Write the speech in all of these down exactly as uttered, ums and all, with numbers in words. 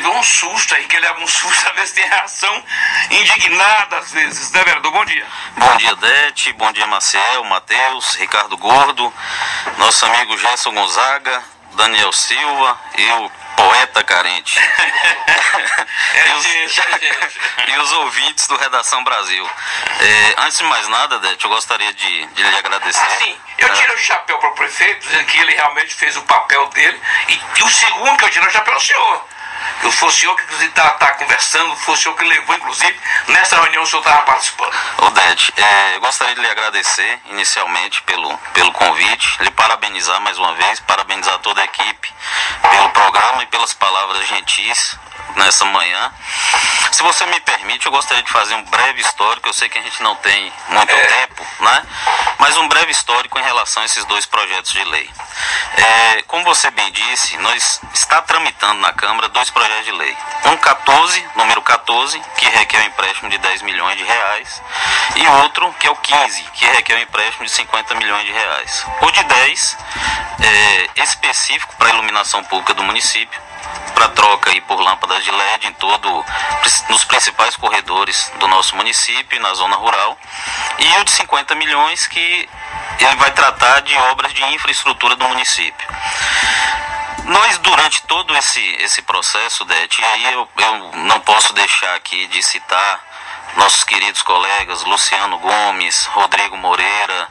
levou um susto aí, que ele leva um susto, às vezes tem reação indignada, às vezes, né, vereador? Bom dia. Bom dia, Dete, bom dia, Maciel, Matheus, Ricardo Gordo, nosso amigo Gerson Gonzaga, Daniel Silva e o poeta carente. é, e, os, gente, é, gente. e os ouvintes do Redação Brasil. É, antes de mais nada, Dete, eu gostaria de, de lhe agradecer. Sim, eu tiro o chapéu para o prefeito, dizendo que ele realmente fez o papel dele, e, e o segundo que eu tiro o chapéu é o senhor. Eu foi o senhor que inclusive está tá conversando, foi o senhor que levou, inclusive, nessa reunião o senhor estava participando. Ô Dete, é, eu gostaria de lhe agradecer inicialmente pelo, pelo convite, lhe parabenizar mais uma vez, parabenizar toda a equipe pelo programa e pelas palavras gentis nessa manhã. Se você me permite, eu gostaria de fazer um breve histórico. Eu sei que a gente não tem muito é. tempo, né? Mas um breve histórico em relação a esses dois projetos de lei. É, como você bem disse, nós está tramitando na Câmara dois projetos de lei. Um quatorze, número quatorze, que requer um empréstimo de dez milhões de reais, e outro, que é o quinze, que requer um empréstimo de cinquenta milhões de reais. O de dez é específico para a iluminação pública do município, para troca aí por lâmpadas de L E D em todo, nos principais corredores do nosso município e na zona rural, e o de cinquenta milhões que ele vai tratar de obras de infraestrutura do município. Nós, durante todo esse, esse processo, Dete, e aí eu, eu não posso deixar aqui de citar nossos queridos colegas Luciano Gomes, Rodrigo Moreira,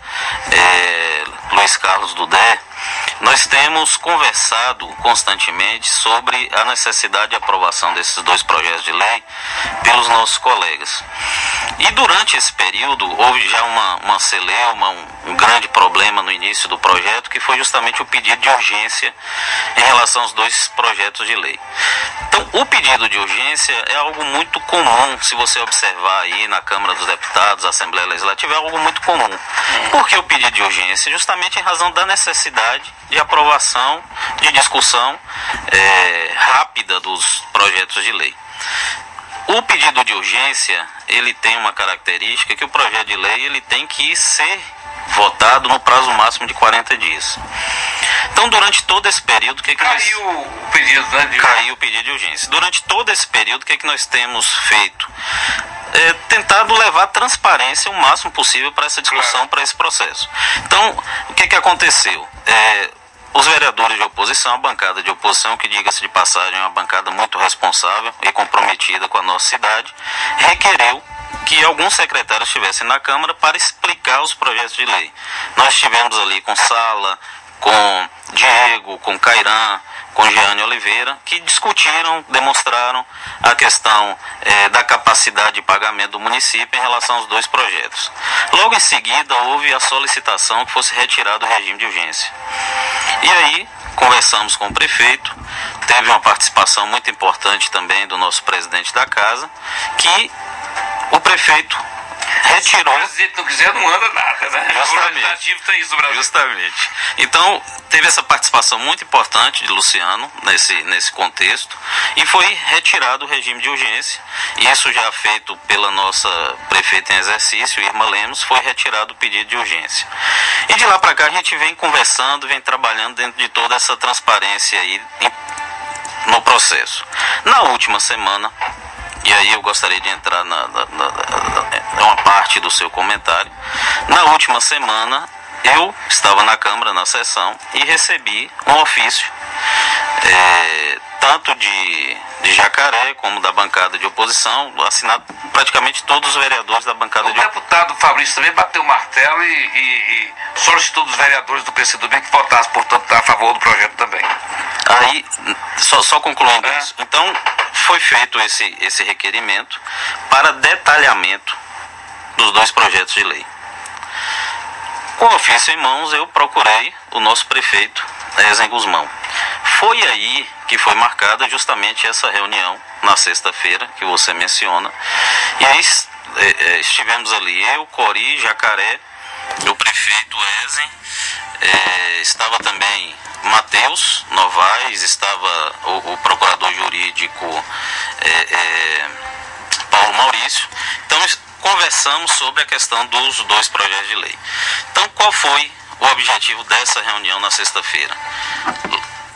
é, Luiz Carlos Dudé, nós temos conversado constantemente sobre a necessidade de aprovação desses dois projetos de lei pelos nossos colegas. E durante esse período houve já uma, uma celeuma, um, um grande problema no início do projeto, que foi justamente o pedido de urgência em relação aos dois projetos de lei. Então, o pedido de urgência é algo muito comum, se você observar aí na Câmara dos Deputados, Assembleia Legislativa, é algo muito comum. Por que o pedido de urgência? Justamente em razão da necessidade de aprovação, de discussão é, rápida dos projetos de lei. O pedido de urgência, ele tem uma característica que o projeto de lei ele tem que ser votado no prazo máximo de quarenta dias. Então, durante todo esse período, o que, que nós... Caiu o pedido, né, de... Caiu o pedido de urgência. Durante todo esse período, o que, que nós temos feito? É, tentado levar transparência o máximo possível para essa discussão, claro, para esse processo. Então, o que, que aconteceu? É, os vereadores de oposição, a bancada de oposição, que diga-se de passagem, é uma bancada muito responsável e comprometida com a nossa cidade, requereu que alguns secretários estivessem na Câmara para explicar os projetos de lei. Nós estivemos ali com Sala, com Diego, com Cairan, com Jeane Oliveira, que discutiram, demonstraram a questão eh, da capacidade de pagamento do município em relação aos dois projetos. Logo em seguida, houve a solicitação que fosse retirado o regime de urgência. E aí, conversamos com o prefeito, teve uma participação muito importante também do nosso presidente da casa, que o prefeito retirou. Se o presidente não quiser, não anda nada, né? Justamente. Tem isso no Brasil. Justamente. Então, teve essa participação muito importante de Luciano nesse, nesse contexto, e foi retirado o regime de urgência. E isso já feito pela nossa prefeita em exercício, Irma Lemos, foi retirado o pedido de urgência. E de lá para cá a gente vem conversando, vem trabalhando dentro de toda essa transparência aí no processo. Na última semana, e aí eu gostaria de entrar na, na, na, na uma parte do seu comentário. Na última semana, eu estava na Câmara, na sessão, e recebi um ofício, é, tanto de, de Jacaré, como da bancada de oposição, assinado praticamente todos os vereadores da bancada o de oposição. O deputado Fabrício também bateu o martelo e, e, e solicitou dos vereadores do P C do B que votassem, portanto, a favor do projeto também. Aí, só, só concluindo é. isso, então foi feito esse, esse requerimento para detalhamento dos dois projetos de lei. Com o ofício em mãos, eu procurei o nosso prefeito, Ezen Guzmão. Foi aí que foi marcada justamente essa reunião, na sexta-feira, que você menciona, e aí estivemos ali, eu, Cori, Jacaré, o prefeito Ezen, é, estava também Matheus Novaes, estava o, o procurador jurídico é, é, Paulo Maurício. Então conversamos sobre a questão dos dois projetos de lei. Então, qual foi o objetivo dessa reunião na sexta-feira?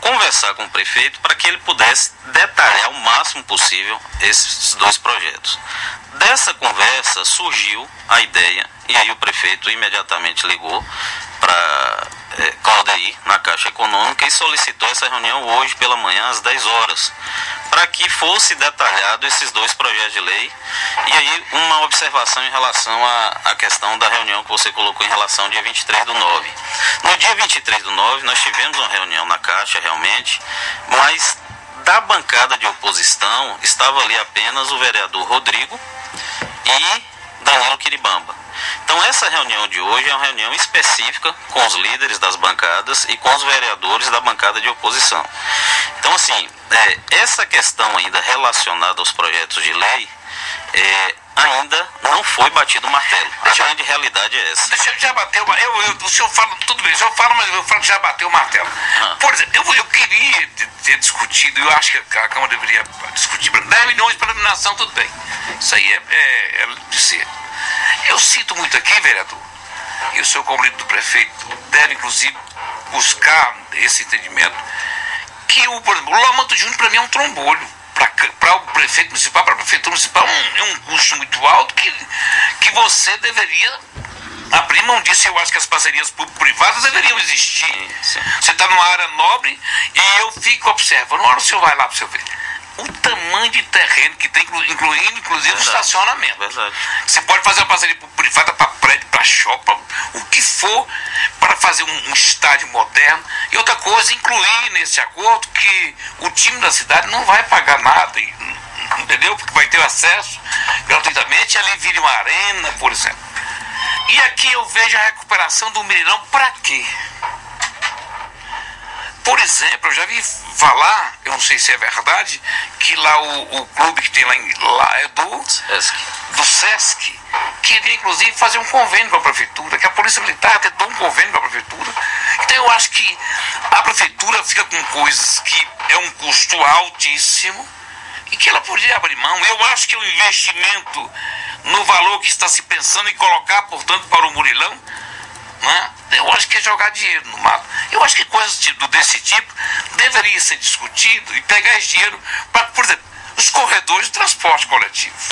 conversar com o prefeito para que ele pudesse detalhar o máximo possível esses dois projetos. Dessa conversa surgiu a ideia, e aí o prefeito imediatamente ligou para é, Claudeir, na Caixa Econômica, e solicitou essa reunião hoje pela manhã às dez horas, para que fosse detalhado esses dois projetos de lei. E aí uma observação em relação à, à questão da reunião que você colocou em relação ao dia vinte e três do nove. No dia vinte e três do nove nós tivemos uma reunião na Caixa realmente, mas da bancada de oposição estava ali apenas o vereador Rodrigo e Danilo Quiribamba. Então essa reunião de hoje é uma reunião específica com os líderes das bancadas e com os vereadores da bancada de oposição. Então assim, é, essa questão ainda relacionada aos projetos de lei, é, ainda não foi batido o martelo. A deixa, grande realidade é essa. Deixa eu já bateu, eu, eu, o senhor fala, tudo bem, o senhor fala, mas eu falo que já bateu o martelo. Ah. Por exemplo, eu, eu queria ter discutido, eu acho que a Câmara deveria discutir dez milhões para eliminação, tudo bem. Isso aí é, é, é de ser. Eu cito muito aqui, vereador, e o senhor, como líder do prefeito, deve inclusive buscar esse entendimento, que o, por exemplo, o Lamanto Júnior para mim é um trombolho. Para o prefeito municipal, para a prefeitura municipal, é um, um custo muito alto que, que você deveria abrir mão disso. Eu acho que as parcerias público-privadas deveriam existir. Sim, sim. Você está numa área nobre e eu fico observando. Na hora o senhor vai lá para o senhor ver o tamanho de terreno que tem, incluindo inclusive verdade, o estacionamento. Verdade. Você pode fazer uma parceria público-privada para prédio, para shopping, para o que for, para fazer um, um estádio moderno. E outra coisa, incluir nesse acordo que o time da cidade não vai pagar nada, entendeu? Porque vai ter acesso gratuitamente, ali vira uma arena, por exemplo. E aqui eu vejo a recuperação do Mineirão para quê? Por exemplo, eu já vi falar, eu não sei se é verdade, que lá o, o clube que tem lá, em, lá é do Sesc. do Sesc, queria inclusive fazer um convênio com a prefeitura, que a Polícia Militar tentou um convênio com a prefeitura. Então eu acho que a prefeitura fica com coisas que é um custo altíssimo e que ela poderia abrir mão. Eu acho que o investimento no valor que está se pensando em colocar, portanto, para o Murilão, né? Eu acho que é jogar dinheiro no mato. Eu acho que coisas desse tipo deveriam ser discutidas e pegar esse dinheiro para, por exemplo, os corredores de transporte coletivo.